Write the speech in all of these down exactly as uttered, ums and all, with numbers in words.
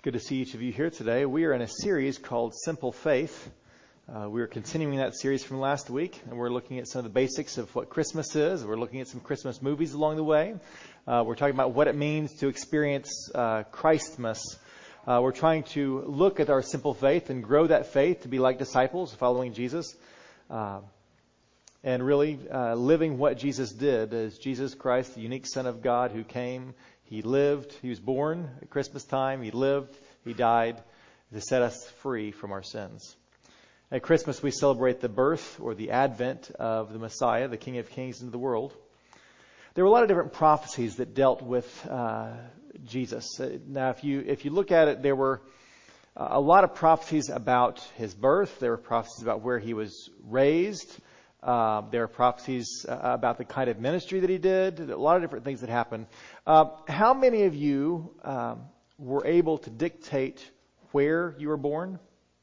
Good to see each of you here today. We are in a series called Simple Faith. Uh, we are continuing that series from last week, and we're looking at some of the basics of what Christmas is. We're looking at some Christmas movies along the way. Uh, we're talking about what it means to experience uh, Christmas. Uh, we're trying to look at our simple faith and grow that faith to be like disciples following Jesus. Uh, and really uh, living what Jesus did as Jesus Christ, the unique Son of God who came. He lived, he was born at Christmas time, he lived, he died to set us free from our sins. At Christmas we celebrate the birth or the advent of the Messiah, the King of Kings into the world. There were a lot of different prophecies that dealt with uh, Jesus. Now if you if you look at it, there were a lot of prophecies about his birth, there were prophecies about where he was raised. Uh, there are prophecies uh, about the kind of ministry that he did, a lot of different things that happened. Uh, how many of you um, were able to dictate where you were born?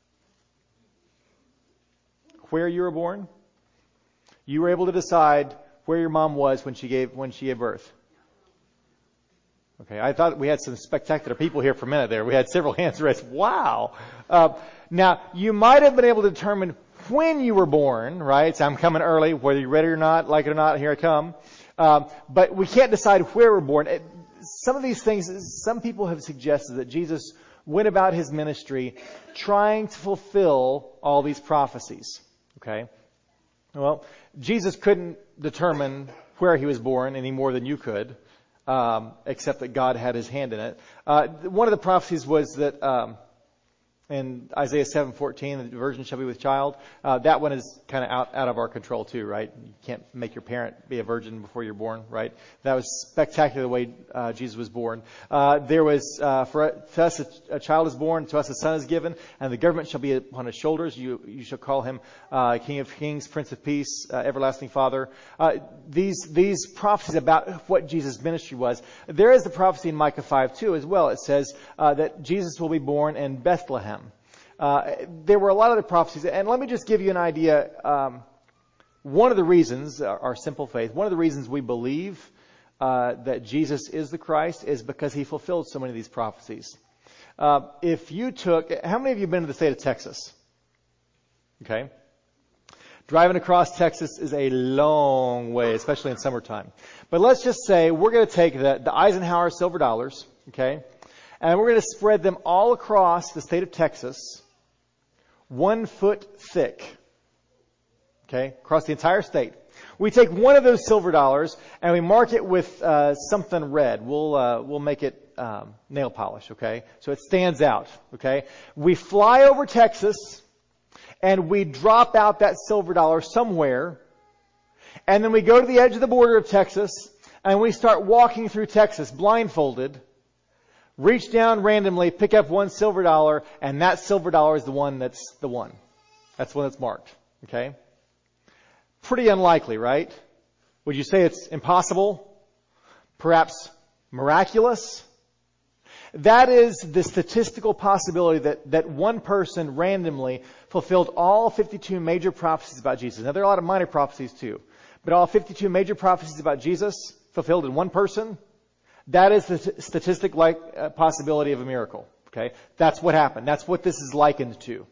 Where you were born? You were able to decide where your mom was when she gave when she gave birth. Okay, I thought we had some spectacular people here for a minute there. We had several hands raised. Wow. Uh, now, you might have been able to determine when you were born, right? So I'm coming early, whether you're ready or not, like it or not, here I come. Um, but we can't decide where we're born. It, some of these things, some people have suggested that Jesus went about his ministry trying to fulfill all these prophecies. Okay? Well, Jesus couldn't determine where he was born any more than you could, um, except that God had his hand in it. Uh, one of the prophecies was that, um, in Isaiah seven fourteen, the virgin shall be with child. Uh, that one is kind of out, out of our control too, right? You can't make your parent be a virgin before you're born, right? That was spectacular the way uh, Jesus was born. Uh, there was, uh, for to us a, a child is born, to us a son is given, and the government shall be upon his shoulders. You you shall call him uh, King of Kings, Prince of Peace, uh, Everlasting Father. Uh, these these prophecies about what Jesus' ministry was. There is the prophecy in Micah five two as well. It says uh, that Jesus will be born in Bethlehem. Uh, there were a lot of the prophecies, and let me just give you an idea. Um, one of the reasons, our, our simple faith, one of the reasons we believe uh, that Jesus is the Christ is because he fulfilled so many of these prophecies. Uh, if you took, how many of you have been to the state of Texas? Okay. Driving across Texas is a long way, especially in summertime. But let's just say we're going to take the, the Eisenhower silver dollars, okay, and we're going to spread them all across the state of Texas, one foot thick, okay, across the entire state. We take one of those silver dollars and we mark it with uh, something red. We'll uh, we'll make it um, nail polish, okay, so it stands out, okay. We fly over Texas and we drop out that silver dollar somewhere, and then we go to the edge of the border of Texas and we start walking through Texas blindfolded. Reach down randomly, pick up one silver dollar, and that silver dollar is the one that's the one. That's the one that's marked. Okay? Pretty unlikely, right? Would you say it's impossible? Perhaps miraculous? That is the statistical possibility that, that one person randomly fulfilled all fifty-two major prophecies about Jesus. Now, there are a lot of minor prophecies too, but all fifty-two major prophecies about Jesus fulfilled in one person. That is the statistic like uh, possibility of a miracle. Okay, that's what happened. That's what this is likened to.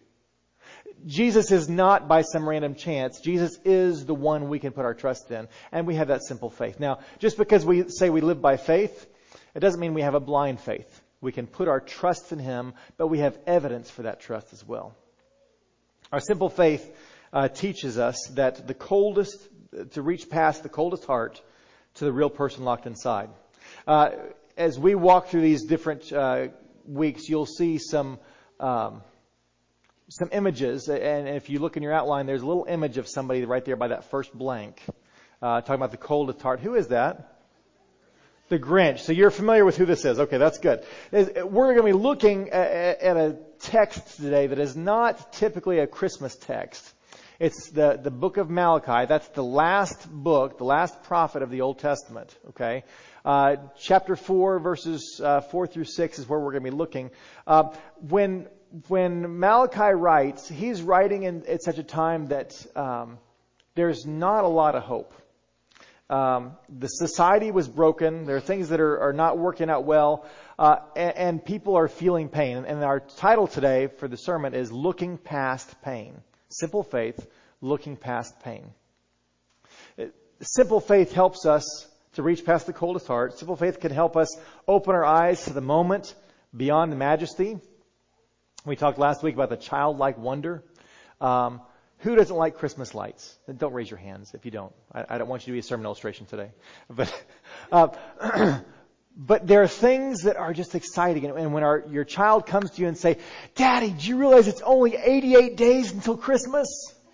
Jesus is not by some random chance. Jesus is the one we can put our trust in, and we have that simple faith. Now, just because we say we live by faith, it doesn't mean we have a blind faith. We can put our trust in him, but we have evidence for that trust as well. Our simple faith uh, teaches us that the coldest, to reach past the coldest heart to the real person locked inside. Uh, as we walk through these different uh, weeks, you'll see some um, some images. And if you look in your outline, there's a little image of somebody right there by that first blank, uh, talking about the coldest heart. Who is that? The Grinch. So you're familiar with who this is. Okay, that's good. We're going to be looking at, at a text today that is not typically a Christmas text. It's the, the book of Malachi. That's the last book, the last prophet of the Old Testament. Okay. Uh, chapter four, verses uh, four through six is where we're going to be looking. Uh, when when Malachi writes, he's writing in at such a time that um, there's not a lot of hope. Um, the society was broken. There are things that are, are not working out well, uh, and, and people are feeling pain. And, and our title today for the sermon is Looking Past Pain. Simple faith, looking past pain. It, simple faith helps us to reach past the coldest heart. Simple faith can help us open our eyes to the moment beyond the majesty. We talked last week about the childlike wonder. Um, who doesn't like Christmas lights? Don't raise your hands if you don't. I, I don't want you to be a sermon illustration today. But uh, but there are things that are just exciting. And when our your child comes to you and say, "Daddy, do you realize it's only eighty-eight days until Christmas?"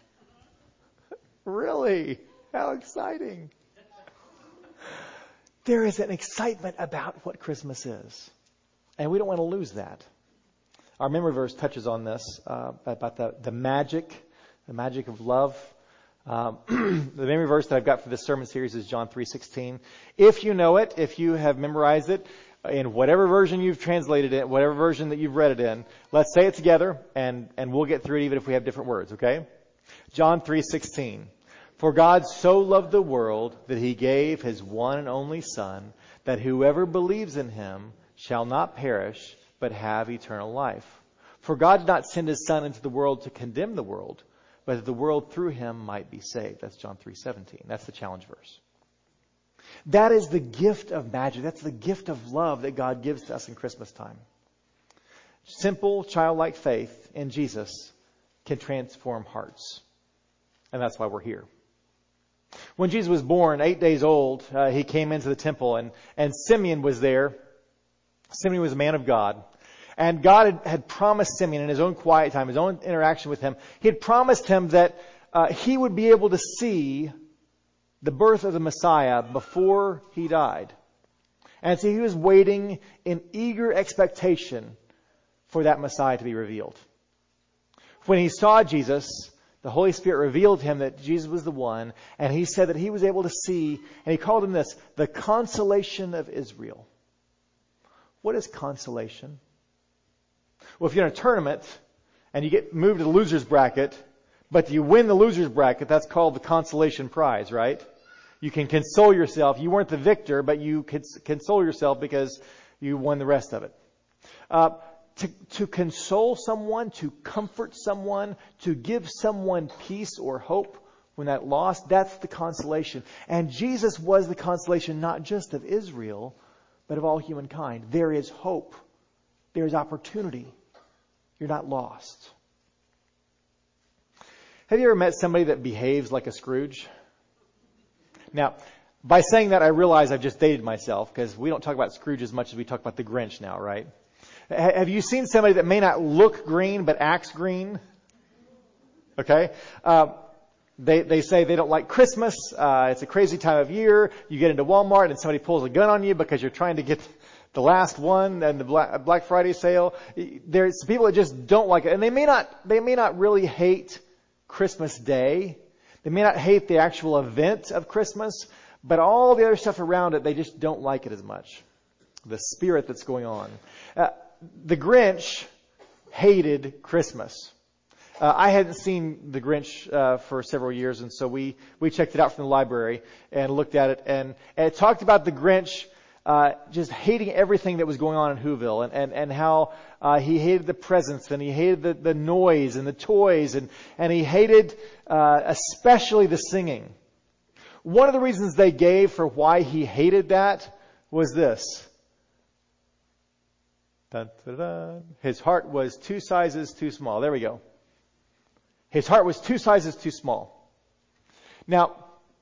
Really? How exciting. There is an excitement about what Christmas is. And we don't want to lose that. Our memory verse touches on this, uh, about the, the magic, the magic of love. Um, the memory verse that I've got for this sermon series is John three sixteen. If you know it, if you have memorized it, in whatever version you've translated it, whatever version that you've read it in, let's say it together, and, and we'll get through it even if we have different words, okay? John three sixteen. For God so loved the world that he gave his one and only Son, that whoever believes in him shall not perish, but have eternal life. For God did not send his Son into the world to condemn the world, but that the world through him might be saved. That's John three seventeen. That's the challenge verse. That is the gift of magic. That's the gift of love that God gives to us in Christmas time. Simple, childlike faith in Jesus can transform hearts. And that's why we're here. When Jesus was born, eight days old, uh, he came into the temple, and, and Simeon was there. Simeon was a man of God. And God had, had promised Simeon in his own quiet time, his own interaction with him, he had promised him that uh, he would be able to see the birth of the Messiah before he died. And so he was waiting in eager expectation for that Messiah to be revealed. When he saw Jesus, the Holy Spirit revealed to him that Jesus was the one, and he said that he was able to see, and he called him this, the consolation of Israel. What is consolation? Well, if you're in a tournament and you get moved to the loser's bracket, but you win the loser's bracket, that's called the consolation prize, right? You can console yourself. You weren't the victor, but you could console yourself because you won the rest of it. Uh, to, to console someone, to comfort someone, to give someone peace or hope when that lost, that's the consolation. And Jesus was the consolation not just of Israel, but of all humankind. There is hope. There is opportunity. You're not lost. Have you ever met somebody that behaves like a Scrooge? Now, by saying that, I realize I've just dated myself, because we don't talk about Scrooge as much as we talk about the Grinch now, right? Have you seen somebody that may not look green but acts green? Okay. Uh, they they say they don't like Christmas. Uh, it's a crazy time of year. You get into Walmart and somebody pulls a gun on you because you're trying to get the last one and the Black, Black Friday sale. There's people that just don't like it, and they may not they may not really hate Christmas Day. They may not hate the actual event of Christmas, but all the other stuff around it, they just don't like it as much. The spirit that's going on. Uh, the Grinch hated Christmas. Uh, I hadn't seen The Grinch uh, for several years, and so we, we checked it out from the library and looked at it, and, and it talked about the Grinch uh, just hating everything that was going on in Whoville, and, and, and how uh, he hated the presents, and he hated the, the noise and the toys, and, and he hated uh, especially the singing. One of the reasons they gave for why he hated that was this. Dun, dun, dun. His heart was two sizes too small. There we go. His heart was two sizes too small. Now,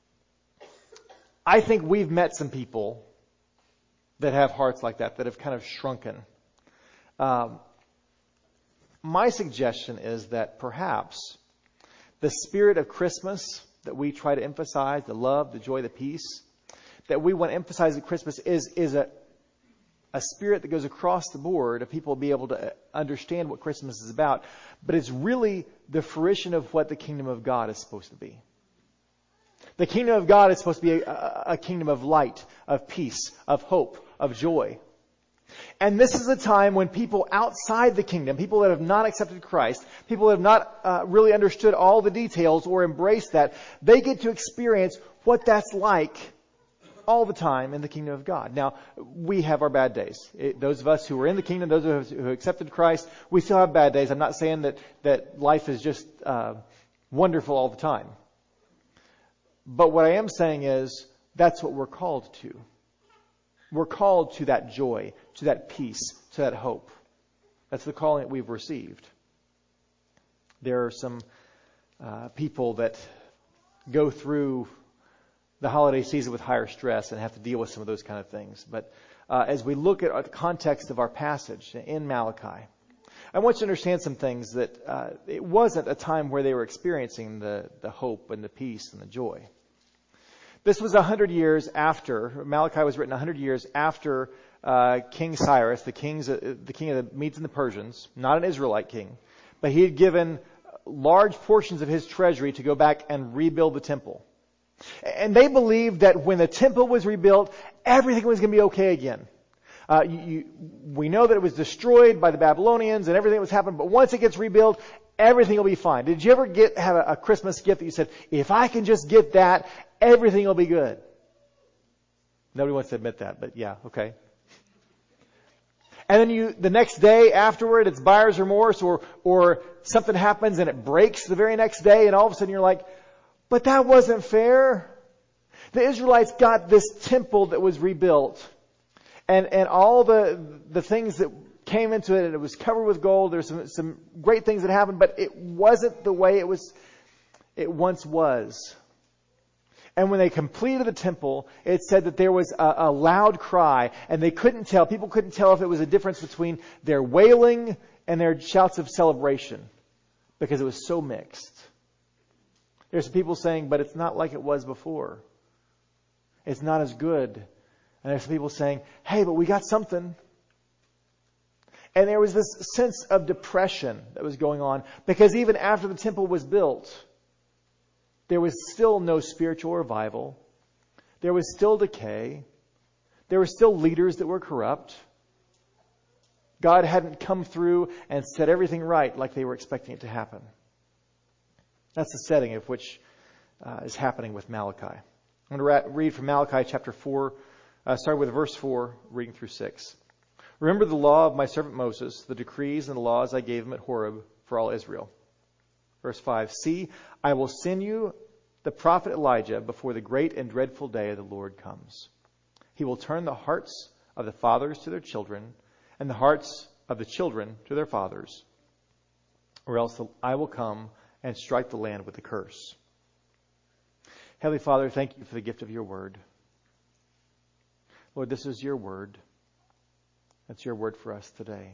I think we've met some people that have hearts like that, that have kind of shrunken. Um, my suggestion is that perhaps the spirit of Christmas that we try to emphasize, the love, the joy, the peace, that we want to emphasize at Christmas is, is a a spirit that goes across the board of people be able to understand what Christmas is about. But it's really the fruition of what the kingdom of God is supposed to be. The kingdom of God is supposed to be a, a kingdom of light, of peace, of hope, of joy. And this is a time when people outside the kingdom, people that have not accepted Christ, people that have not uh, really understood all the details or embraced that, they get to experience what that's like all the time in the kingdom of God. Now, we have our bad days. It, those of us who are in the kingdom, those of us who accepted Christ, we still have bad days. I'm not saying that, that life is just uh, wonderful all the time. But what I am saying is that's what we're called to. We're called to that joy, to that peace, to that hope. That's the calling that we've received. There are some uh, people that go through the holiday season with higher stress and have to deal with some of those kind of things. But uh, as we look at the context of our passage in Malachi, I want you to understand some things that uh, it wasn't a time where they were experiencing the, the hope and the peace and the joy. This was a hundred years after, Malachi was written a hundred years after uh, King Cyrus, the, kings, uh, the king of the Medes and the Persians, not an Israelite king, but he had given large portions of his treasury to go back and rebuild the temple. And they believed that when the temple was rebuilt, everything was going to be okay again. Uh, you, you, we know that it was destroyed by the Babylonians and everything that was happening, but once it gets rebuilt, everything will be fine. Did you ever get have a, a Christmas gift that you said, if I can just get that, everything will be good? Nobody wants to admit that, but yeah, okay. And then you, the next day afterward, it's buyer's remorse, or, or something happens and it breaks the very next day, and all of a sudden you're like, but that wasn't fair. The Israelites got this temple that was rebuilt, and, and all the, the things that came into it, and it was covered with gold. There's some, some great things that happened, but it wasn't the way it was, it once was. And when they completed the temple, it said that there was a, a loud cry, and they couldn't tell, people couldn't tell if it was a difference between their wailing and their shouts of celebration, because it was so mixed. There's some people saying, but it's not like it was before. It's not as good. And there's some people saying, hey, but we got something. And there was this sense of depression that was going on, because even after the temple was built, there was still no spiritual revival. There was still decay. There were still leaders that were corrupt. God hadn't come through and set everything right like they were expecting it to happen. That's the setting of which uh, is happening with Malachi. I'm going to ra- read from Malachi chapter four, uh, starting with verse four, reading through six. Remember the law of my servant Moses, the decrees and the laws I gave him at Horeb for all Israel. Verse five, see, I will send you the prophet Elijah before the great and dreadful day of the Lord comes. He will turn the hearts of the fathers to their children, and the hearts of the children to their fathers, or else I will come and strike the land with a curse. Heavenly Father, thank you for the gift of your word. Lord, this is your word. That's your word for us today.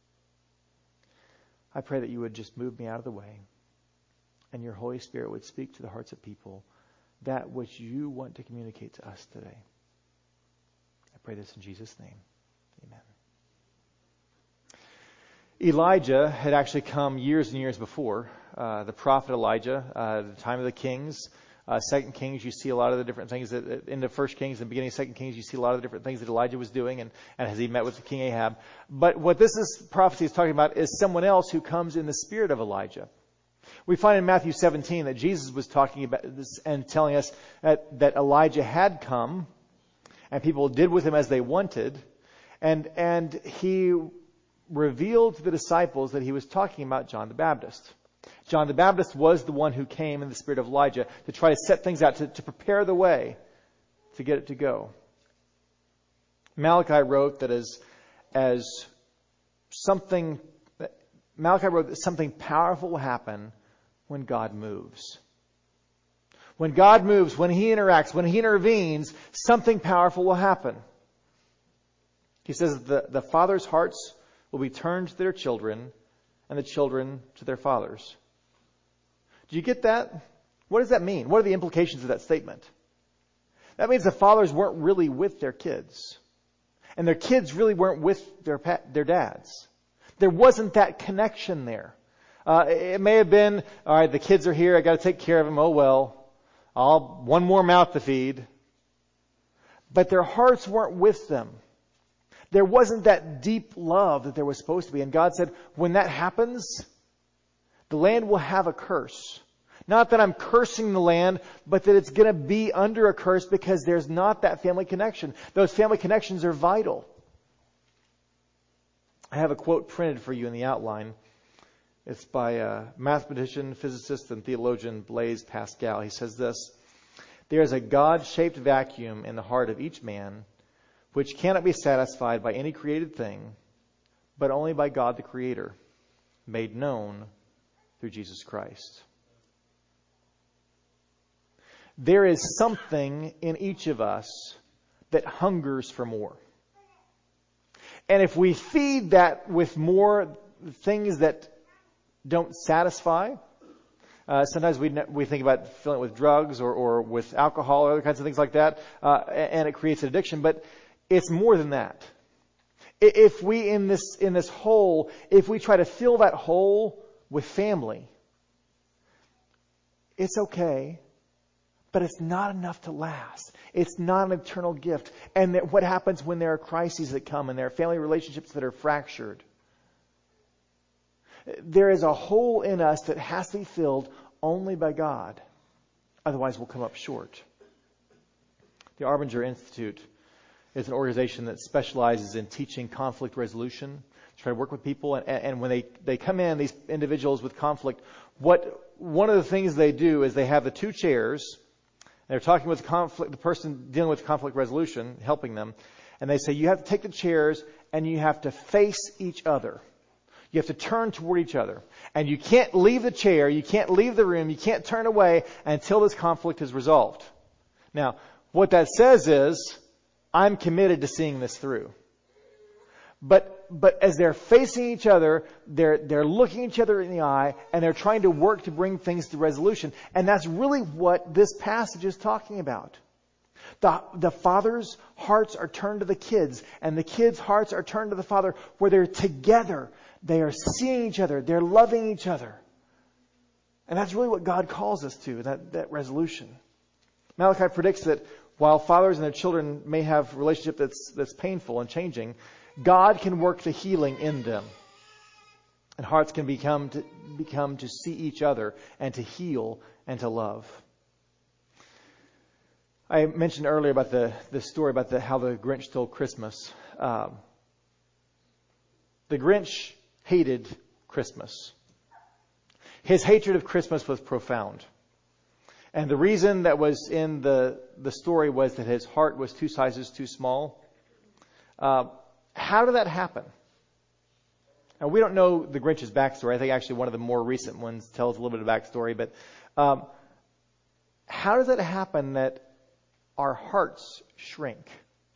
I pray that you would just move me out of the way, and your Holy Spirit would speak to the hearts of people that which you want to communicate to us today. I pray this in Jesus' name. Amen. Elijah had actually come years and years before. Uh, the prophet Elijah, uh, the time of the kings, uh, Second Kings, you see a lot of the different things that in the First Kings and beginning of Second Kings, you see a lot of the different things that Elijah was doing, and, and as he met with King Ahab. But what this is prophecy is talking about is someone else who comes in the spirit of Elijah. We find in Matthew seventeen that Jesus was talking about this and telling us that, that Elijah had come, and people did with him as they wanted, and and he revealed to the disciples that he was talking about John the Baptist. John the Baptist was the one who came in the spirit of Elijah to try to set things out, to, to prepare the way to get it to go. Malachi wrote that as, as something, Malachi wrote that something powerful will happen when God moves. When God moves, when he interacts, when he intervenes, something powerful will happen. He says that the, the father's hearts will be turned to their children, and the children to their fathers. Do you get that? What does that mean? What are the implications of that statement? That means the fathers weren't really with their kids, and their kids really weren't with their their dads. There wasn't that connection there. Uh, it may have been, all right, the kids are here, I got to take care of them. Oh well, I'll one more mouth to feed. But their hearts weren't with them. There wasn't that deep love that there was supposed to be. And God said, when that happens, the land will have a curse. Not that I'm cursing the land, but that it's going to be under a curse because there's not that family connection. Those family connections are vital. I have a quote printed for you in the outline. It's by a mathematician, physicist, and theologian Blaise Pascal. He says this: there is a God-shaped vacuum in the heart of each man which cannot be satisfied by any created thing, but only by God the Creator, made known through Jesus Christ. There is something in each of us that hungers for more. And if we feed that with more things that don't satisfy, uh, sometimes we we think about filling it with drugs or, or with alcohol or other kinds of things like that, uh, and it creates an addiction. But it's more than that. If we in this in this hole, if we try to fill that hole with family, it's okay, but it's not enough to last. It's not an eternal gift. And that what happens when there are crises that come and there are family relationships that are fractured? There is a hole in us that has to be filled only by God. Otherwise, we'll come up short. The Arbinger Institute is an organization that specializes in teaching conflict resolution, try to work with people. And, and when they, they come in, these individuals with conflict, what one of the things they do is they have the two chairs. They're talking with the conflict, the person dealing with conflict resolution, helping them. And they say, you have to take the chairs and you have to face each other. You have to turn toward each other. And you can't leave the chair, you can't leave the room, you can't turn away until this conflict is resolved. Now, what that says is, I'm committed to seeing this through. But but as they're facing each other, they're they're looking each other in the eye, and they're trying to work to bring things to resolution. And that's really what this passage is talking about. The, the father's hearts are turned to the kids, and the kids' hearts are turned to the father, where they're together. They are seeing each other. They're loving each other. And that's really what God calls us to, that, that resolution. Malachi predicts that while fathers and their children may have a relationship that's, that's painful and changing, God can work the healing in them. And hearts can become to, become to see each other and to heal and to love. I mentioned earlier about the, the story about the, how the Grinch stole Christmas. Um, the Grinch hated Christmas. His hatred of Christmas was profound. And the reason that was in the, the story was that his heart was two sizes too small. Uh, how did that happen? Now, we don't know the Grinch's backstory. I think actually one of the more recent ones tells a little bit of backstory. But um, how does that happen that our hearts shrink?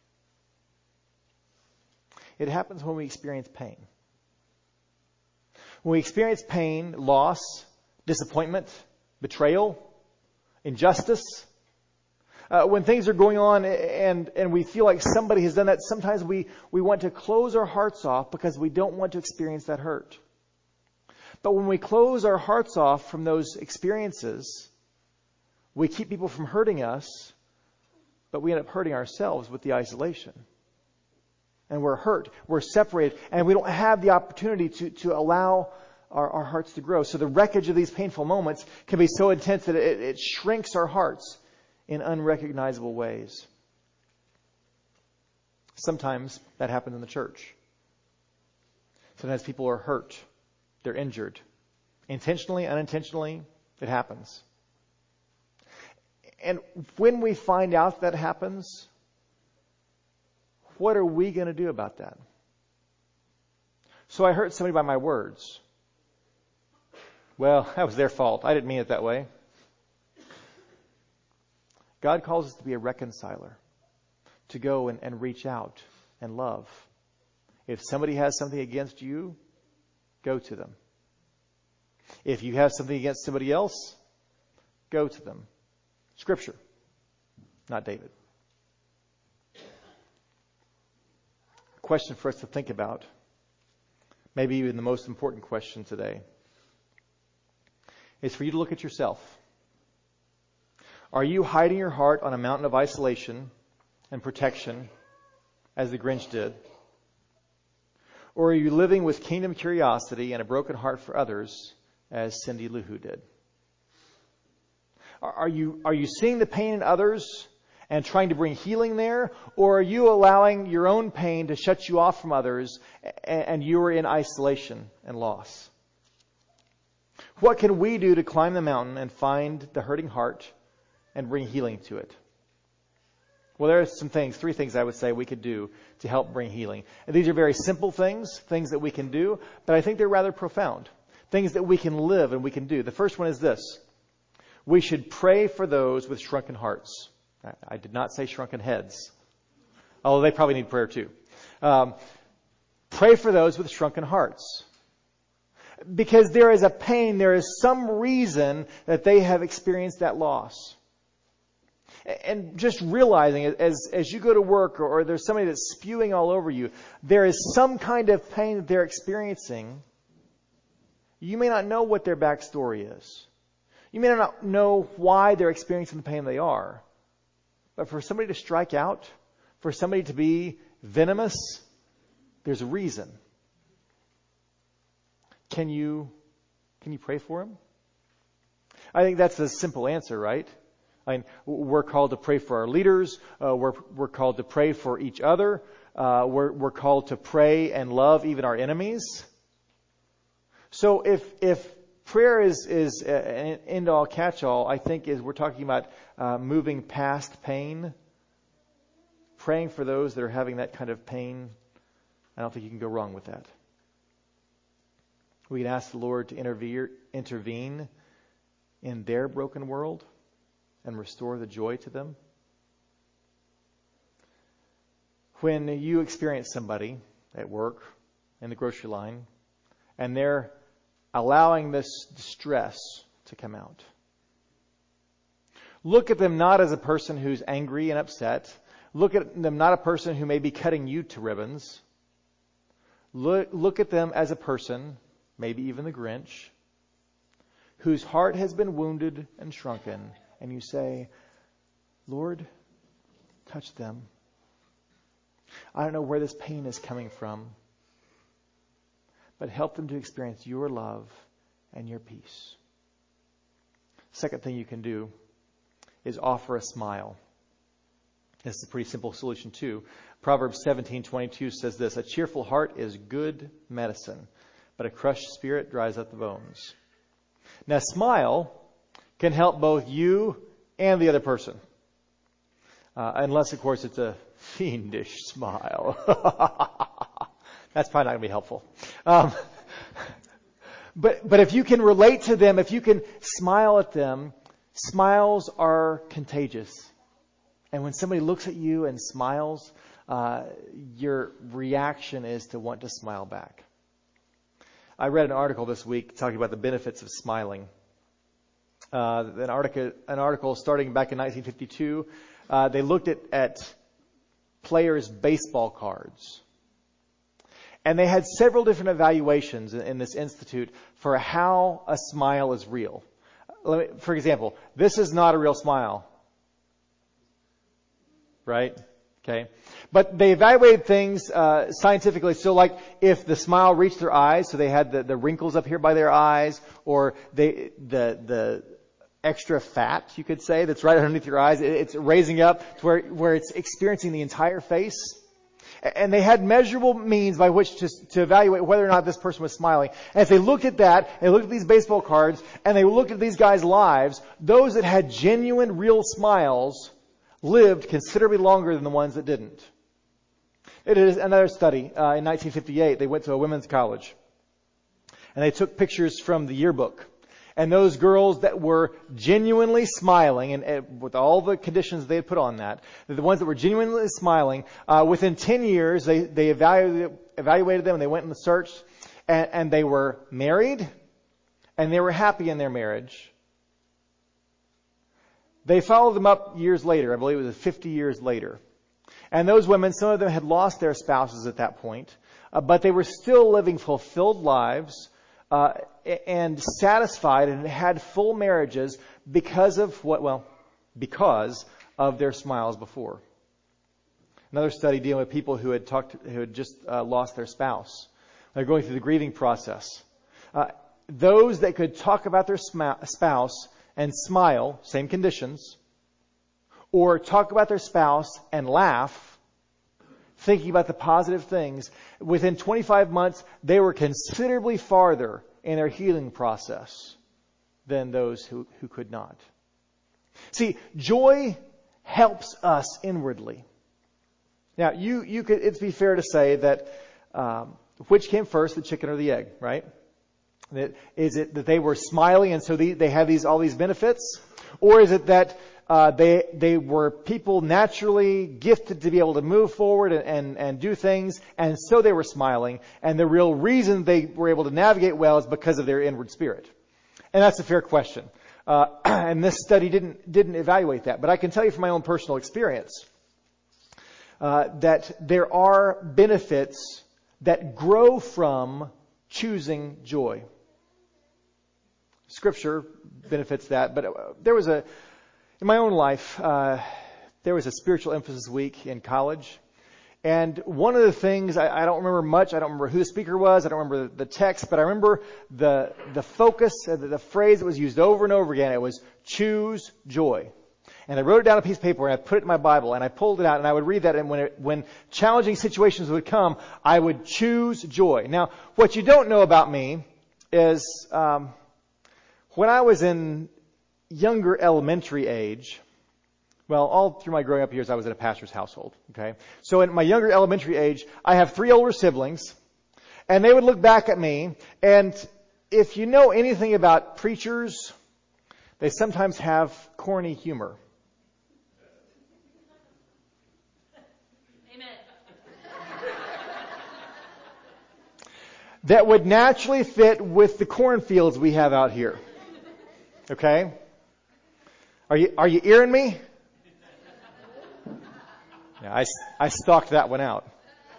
It happens when we experience pain. When we experience pain, loss, disappointment, betrayal, injustice, uh, when things are going on and, and we feel like somebody has done that, sometimes we, we want to close our hearts off because we don't want to experience that hurt. But when we close our hearts off from those experiences, we keep people from hurting us, but we end up hurting ourselves with the isolation. And we're hurt, we're separated, and we don't have the opportunity to, to allow our, our hearts to grow. So the wreckage of these painful moments can be so intense that it, it shrinks our hearts in unrecognizable ways. Sometimes that happens in the church. Sometimes people are hurt, they're injured. Intentionally, unintentionally, it happens. And when we find out that happens, what are we going to do about that? So I hurt somebody by my words. Well, that was their fault. I didn't mean it that way. God calls us to be a reconciler, to go and, and reach out and love. If somebody has something against you, go to them. If you have something against somebody else, go to them. Scripture, not David. A question for us to think about, maybe even the most important question today, is for you to look at yourself. Are you hiding your heart on a mountain of isolation and protection, as the Grinch did? Or are you living with kingdom curiosity and a broken heart for others, as Cindy Lou Who did? Are, are you are you seeing the pain in others and trying to bring healing there? Or are you allowing your own pain to shut you off from others and, and you are in isolation and loss? What can we do to climb the mountain and find the hurting heart and bring healing to it? Well, there are some things, three things I would say we could do to help bring healing. And these are very simple things, things that we can do, but I think they're rather profound. Things that we can live and we can do. The first one is this. We should pray for those with shrunken hearts. I did not say shrunken heads, although they probably need prayer too. Um, pray for those with shrunken hearts. Because there is a pain, there is some reason that they have experienced that loss. And just realizing as as you go to work or, or there's somebody that's spewing all over you, there is some kind of pain that they're experiencing. You may not know what their backstory is. You may not know why they're experiencing the pain they are. But for somebody to strike out, for somebody to be venomous, there's a reason. Can you can you pray for them? I think that's a simple answer, right? I mean, we're called to pray for our leaders. Uh, we're we're called to pray for each other. Uh, we're we're called to pray and love even our enemies. So if if prayer is is an end all catch all, I think is we're talking about uh, moving past pain, praying for those that are having that kind of pain. I don't think you can go wrong with that. We can ask the Lord to intervene intervene in their broken world and restore the joy to them. When you experience somebody at work, in the grocery line, and they're allowing this distress to come out, look at them not as a person who's angry and upset. Look at them not a person who may be cutting you to ribbons. Look, look at them as a person, maybe even the Grinch, whose heart has been wounded and shrunken. And you say, Lord, touch them. I don't know where this pain is coming from, but help them to experience your love and your peace. Second thing you can do is offer a smile. This is a pretty simple solution too. Proverbs seventeen twenty-two says this, a cheerful heart is good medicine, but a crushed spirit dries up the bones. Now, smile can help both you and the other person. Uh, unless, of course, it's a fiendish smile. That's probably not going to be helpful. Um, but but if you can relate to them, if you can smile at them, smiles are contagious. And when somebody looks at you and smiles, uh, your reaction is to want to smile back. I read an article this week talking about the benefits of smiling. Uh, an article, an article starting back in nineteen fifty-two. Uh, they looked at, at players' baseball cards. And they had several different evaluations in, in this institute for how a smile is real. Let me, for example, this is not a real smile. Right? Okay. But they evaluated things uh, scientifically. So like if the smile reached their eyes, so they had the, the wrinkles up here by their eyes, or they the the extra fat, you could say, that's right underneath your eyes, it, it's raising up to where, where it's experiencing the entire face. And they had measurable means by which to, to evaluate whether or not this person was smiling. And as they looked at that, they looked at these baseball cards, and they looked at these guys' lives, those that had genuine, real smiles lived considerably longer than the ones that didn't. It is another study. Uh, in nineteen fifty-eight, they went to a women's college. And they took pictures from the yearbook. And those girls that were genuinely smiling, and, and with all the conditions they had put on that, the ones that were genuinely smiling, uh, within ten years, they, they evaluated, evaluated them, and they went and searched, and, and they were married, and they were happy in their marriage. They followed them up years later. I believe it was fifty years later. And those women, some of them had lost their spouses at that point, uh, but they were still living fulfilled lives, uh, and satisfied, and had full marriages because of what, well, because of their smiles before. Another study dealing with people who had talked, who had just uh, lost their spouse. They're going through the grieving process. Uh, those that could talk about their sm- spouse and smile, same conditions, or talk about their spouse and laugh, thinking about the positive things, within twenty-five months, they were considerably farther in their healing process than those who, who could not. See, joy helps us inwardly. Now, you, you could, it'd be fair to say that, um, which came first, the chicken or the egg, right? That, is it that they were smiling and so they, they have these, all these benefits? Or is it that, uh, they, they were people naturally gifted to be able to move forward and, and, and do things, and so they were smiling, and the real reason they were able to navigate well is because of their inward spirit? And that's a fair question. Uh, and this study didn't, didn't evaluate that. But I can tell you from my own personal experience, uh, that there are benefits that grow from choosing joy. Scripture benefits that, but uh, there was a, in my own life, uh, there was a spiritual emphasis week in college. And one of the things, I, I don't remember much, I don't remember who the speaker was, I don't remember the, the text, but I remember the, the focus, uh, the, the phrase that was used over and over again. It was, choose joy. And I wrote it down on a piece of paper and I put it in my Bible and I pulled it out and I would read that, and when it, when challenging situations would come, I would choose joy. Now, what you don't know about me is, um, when I was in younger elementary age, well, all through my growing up years, I was in a pastor's household, okay? So in my younger elementary age, I have three older siblings, and they would look back at me, and if you know anything about preachers, they sometimes have corny humor. Amen. That would naturally fit with the cornfields we have out here. Okay? Are you, are you earing me? Yeah, I, I stalked that one out.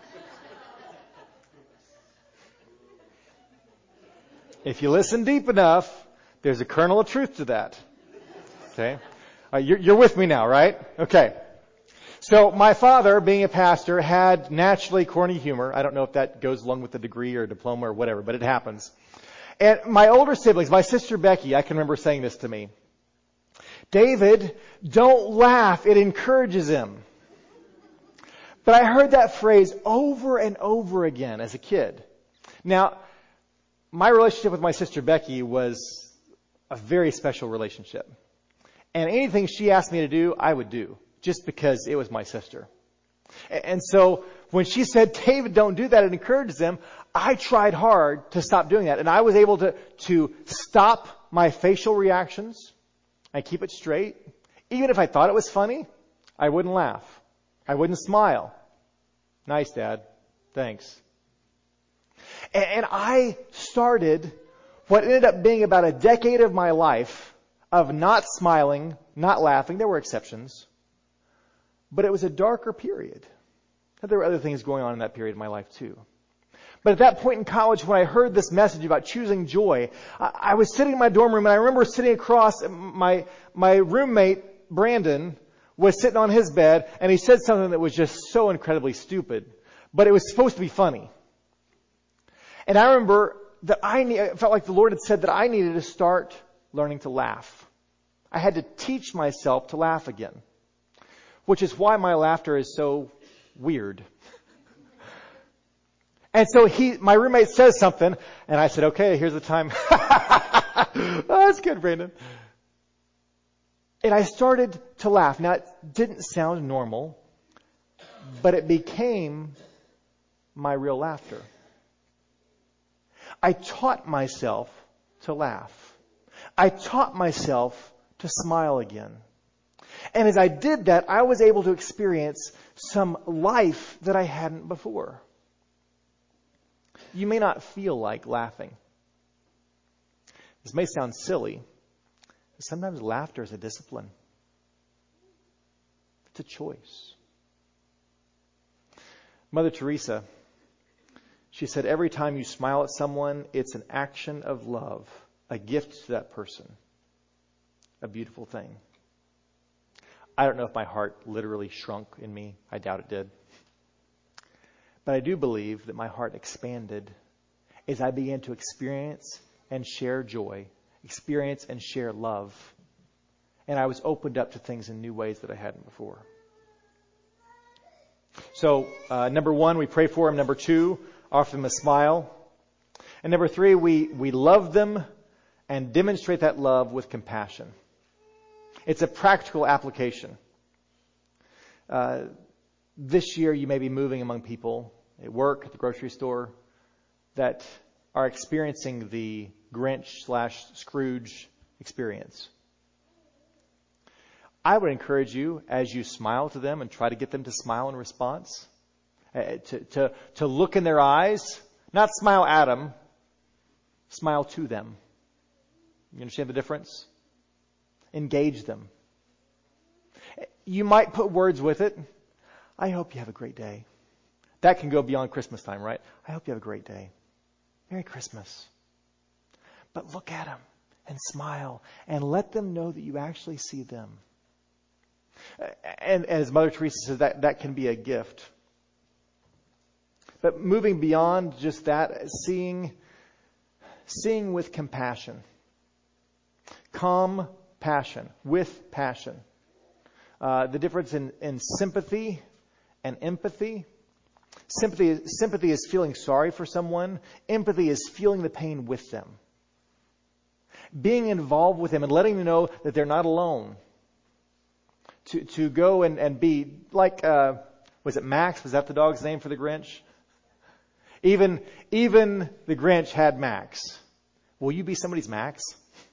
If you listen deep enough, there's a kernel of truth to that. Okay? Uh, you're, you're with me now, right? Okay. So my father, being a pastor, had naturally corny humor. I don't know if that goes along with the degree or diploma or whatever, but it happens. And my older siblings, my sister Becky, I can remember saying this to me. David, don't laugh. It encourages him. But I heard that phrase over and over again as a kid. Now, my relationship with my sister Becky was a very special relationship. And anything she asked me to do, I would do, just because it was my sister. And so when she said, David, don't do that, it encourages him, I tried hard to stop doing that. And I was able to, to stop my facial reactions and keep it straight. Even if I thought it was funny, I wouldn't laugh. I wouldn't smile. Nice, Dad. Thanks. And, and I started what ended up being about a decade of my life of not smiling, not laughing. There were exceptions. But it was a darker period. There were other things going on in that period of my life too. But at that point in college, when I heard this message about choosing joy, I, I was sitting in my dorm room, and I remember sitting across, my my roommate, Brandon, was sitting on his bed, and he said something that was just so incredibly stupid, but it was supposed to be funny. And I remember that I, ne- I felt like the Lord had said that I needed to start learning to laugh. I had to teach myself to laugh again, which is why my laughter is so weird. And so he, my roommate says something, and I said, okay, here's the time. Oh, that's good, Brandon. And I started to laugh. Now, it didn't sound normal, but it became my real laughter. I taught myself to laugh. I taught myself to smile again. And as I did that, I was able to experience some life that I hadn't before. You may not feel like laughing. This may sound silly, but sometimes laughter is a discipline. It's a choice. Mother Teresa, she said, every time you smile at someone, it's an action of love, a gift to that person, a beautiful thing. I don't know if my heart literally shrunk in me. I doubt it did. But I do believe that my heart expanded as I began to experience and share joy, experience and share love and I was opened up to things in new ways that I hadn't before. So, uh, number one, we pray for them. Number two, offer them a smile. And number three, we, we love them and demonstrate that love with compassion. It's a practical application. Uh, this year, you may be moving among people at work, at the grocery store, that are experiencing the Grinch slash Scrooge experience. I would encourage you, as you smile to them and try to get them to smile in response, uh, to, to, to look in their eyes, not smile at them, smile to them. You understand the difference? Engage them. You might put words with it. I hope you have a great day. That can go beyond Christmas time, right? I hope you have a great day. Merry Christmas. But look at them and smile and let them know that you actually see them. And, and as Mother Teresa says, that, that can be a gift. But moving beyond just that, seeing, seeing with compassion. Calm passion, with passion. Uh, the difference in, in sympathy and empathy. Sympathy, sympathy is feeling sorry for someone. Empathy is feeling the pain with them. Being involved with them and letting them know that they're not alone. To to go and, and be like, uh, was it Max? Was that the dog's name for the Grinch? Even, even the Grinch had Max. Will you be somebody's Max?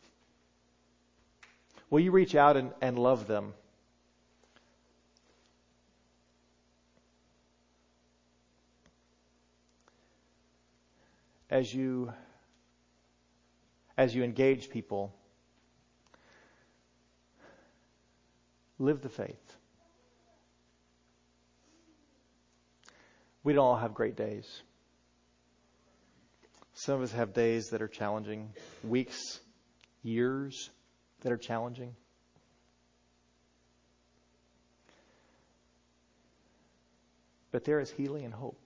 Will you reach out and, and love them? As you, as you engage people, live the faith. We don't all have great days. Some of us have days that are challenging, weeks, years that are challenging. But there is healing and hope.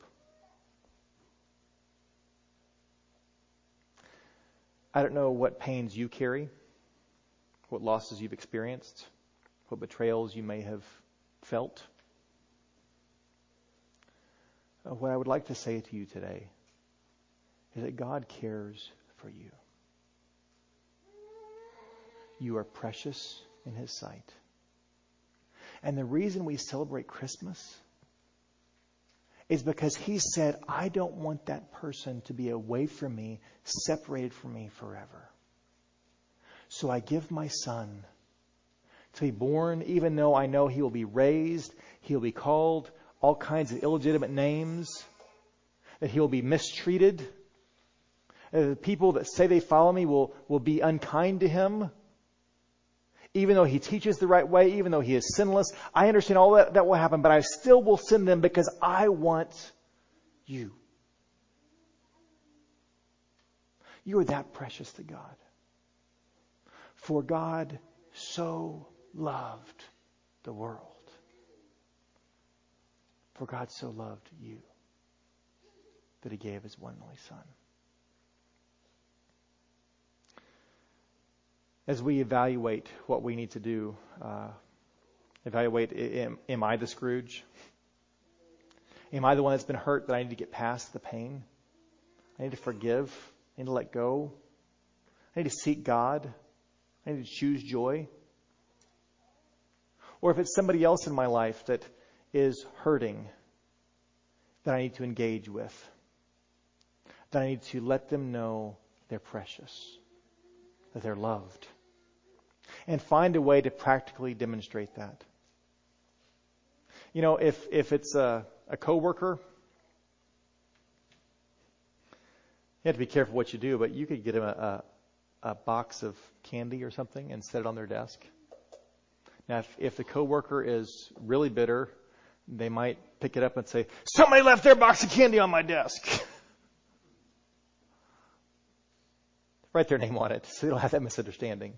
I don't know what pains you carry, what losses you've experienced, what betrayals you may have felt. Uh, what I would like to say to you today is that God cares for you. You are precious in His sight. And the reason we celebrate Christmas is because He said, I don't want that person to be away from me, separated from me forever. So I give my Son to be born, even though I know He will be raised, He will be called all kinds of illegitimate names, that He will be mistreated. Uh, the people that say they follow me will, will be unkind to Him. Even though He teaches the right way, even though He is sinless, I understand all that, that will happen, but I still will send them because I want you. You are that precious to God. For God so loved the world. For God so loved you that He gave His one and only Son. As we evaluate what we need to do, uh, evaluate, am, am I the Scrooge? Am I the one that's been hurt that I need to get past the pain? I need to forgive. I need to let go. I need to seek God. I need to choose joy. Or if it's somebody else in my life that is hurting, that I need to engage with, that I need to let them know they're precious, that they're loved, and find a way to practically demonstrate that. You know, if if it's a, a coworker, you have to be careful what you do, but you could get them a, a, a box of candy or something and set it on their desk. Now, if, if the coworker is really bitter, they might pick it up and say, somebody left their box of candy on my desk. Write their name on it so they don't have that misunderstanding.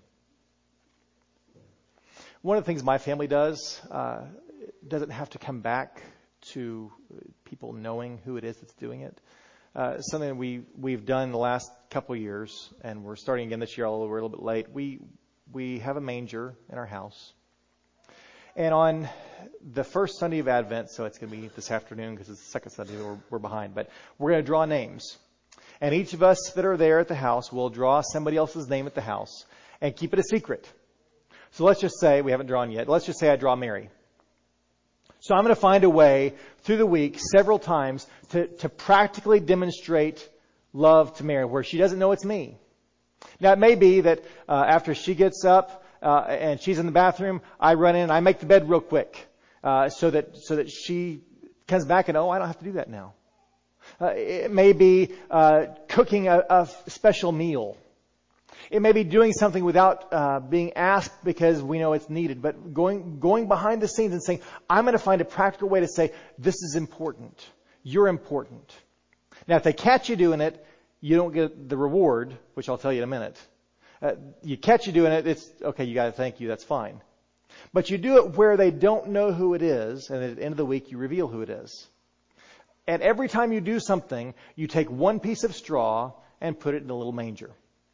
One of the things my family does uh, doesn't have to come back to people knowing who it is that's doing it. Uh, something that we, we've done the last couple of years, and we're starting again this year, although we're a little bit late. We we have a manger in our house. And on the first Sunday of Advent, so it's going to be this afternoon because it's the second Sunday we're, we're behind, but we're going to draw names. And each of us that are there at the house will draw somebody else's name at the house and keep it a secret. So let's just say, we haven't drawn yet, let's just say I draw Mary. So I'm going to find a way through the week several times to, to practically demonstrate love to Mary where she doesn't know it's me. Now it may be that uh, after she gets up, Uh, and she's in the bathroom, I run in and I make the bed real quick, uh, so that, so that she comes back and, oh, I don't have to do that now. Uh, it may be, uh, cooking a, a special meal. It may be doing something without, uh, being asked because we know it's needed, but going, going behind the scenes and saying, I'm going to find a practical way to say, this is important. You're important. Now, if they catch you doing it, you don't get the reward, which I'll tell you in a minute. Uh, you catch you doing it, it's, okay, you got to thank you, that's fine. But you do it where they don't know who it is, and at the end of the week, you reveal who it is. And every time you do something, you take one piece of straw and put it in a little manger.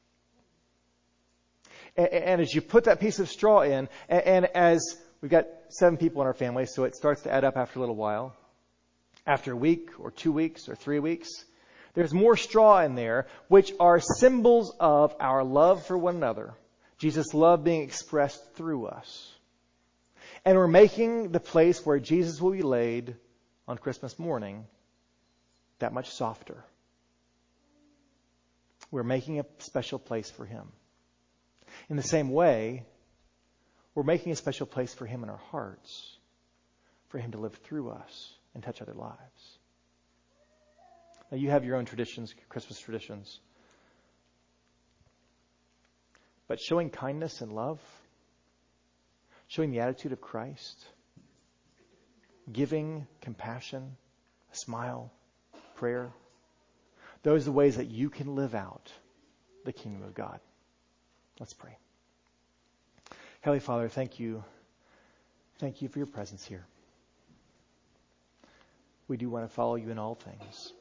And, and as you put that piece of straw in, and, and as we've got seven people in our family, so it starts to add up after a little while, after a week or two weeks or three weeks, there's more straw in there, which are symbols of our love for one another. Jesus' love being expressed through us. And we're making the place where Jesus will be laid on Christmas morning that much softer. We're making a special place for him. In the same way, we're making a special place for him in our hearts, for him to live through us and touch other lives. Now, you have your own traditions, Christmas traditions. But showing kindness and love, showing the attitude of Christ, giving compassion, a smile, prayer, those are the ways that you can live out the kingdom of God. Let's pray. Heavenly Father, thank you. Thank you for your presence here. We do want to follow you in all things.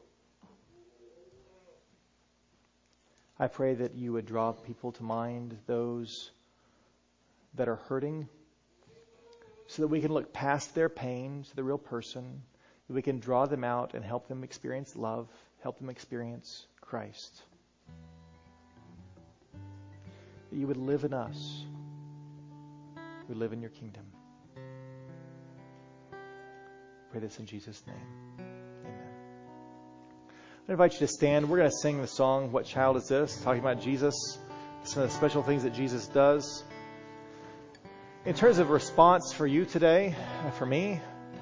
I pray that you would draw people to mind, those that are hurting, so that we can look past their pain to the real person, that we can draw them out and help them experience love, help them experience Christ. That you would live in us. We live in your kingdom. I pray this in Jesus' name. I invite you to stand. We're going to sing the song, What Child Is This? Talking about Jesus, some of the special things that Jesus does. In terms of response for you today, for me,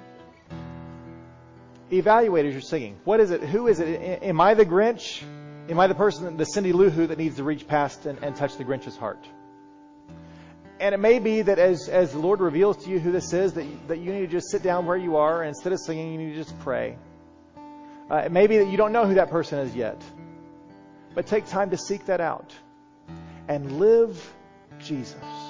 evaluate as you're singing. What is it? Who is it? Am I the Grinch? Am I the person, the Cindy Lou Who, that needs to reach past and, and touch the Grinch's heart? And it may be that as, as the Lord reveals to you who this is, that you, that you need to just sit down where you are, and instead of singing, you need to just pray. Uh, it may be that you don't know who that person is yet. But take time to seek that out. And live Jesus.